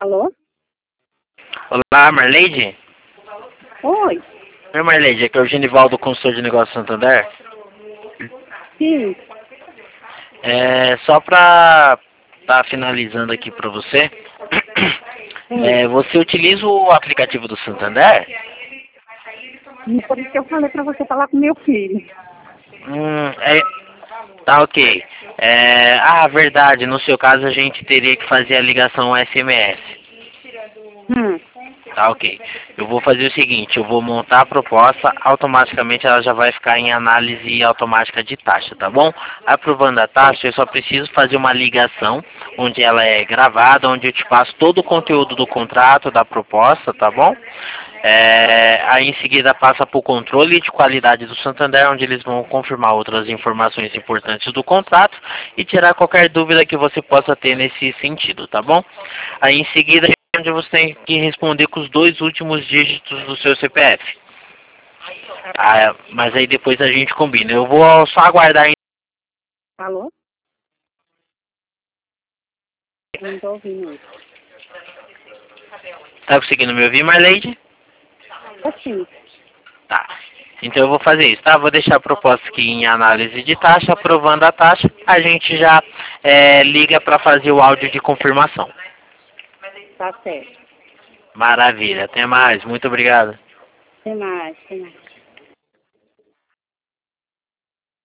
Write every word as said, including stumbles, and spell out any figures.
Alô? Olá, Marleide? Oi. Oi, Marleide, aqui é o Genivaldo, consultor de negócios Santander. Sim. É, só para estar finalizando aqui para você, Sim. é, você utiliza o aplicativo do Santander? E por isso que eu falei pra você falar com meu filho. Hum, é, tá ok. É, ah, verdade, no seu caso a gente teria que fazer a ligação S M S. Hum. Tá ok. Eu vou fazer o seguinte, eu vou montar a proposta, automaticamente ela já vai ficar em análise automática de taxa, tá bom? Aprovando a taxa, eu só preciso fazer uma ligação, onde ela é gravada, onde eu te passo todo o conteúdo do contrato, da proposta, tá bom? É, aí em seguida passa para o controle de qualidade do Santander, onde eles vão confirmar outras informações importantes do contrato e tirar qualquer dúvida que você possa ter nesse sentido, tá bom? Aí em seguida onde você tem que responder com os dois últimos dígitos do seu C P F. Ah, mas aí depois a gente combina. Eu vou só aguardar. Alô? Não tô ouvindo. Tá conseguindo me ouvir, Marleide? Assim. Tá. Então eu vou fazer isso, tá? Vou deixar a proposta aqui em análise de taxa, aprovando a taxa, a gente já é, liga para fazer o áudio de confirmação. Tá certo. Maravilha, até mais, muito obrigado. Até mais, até mais.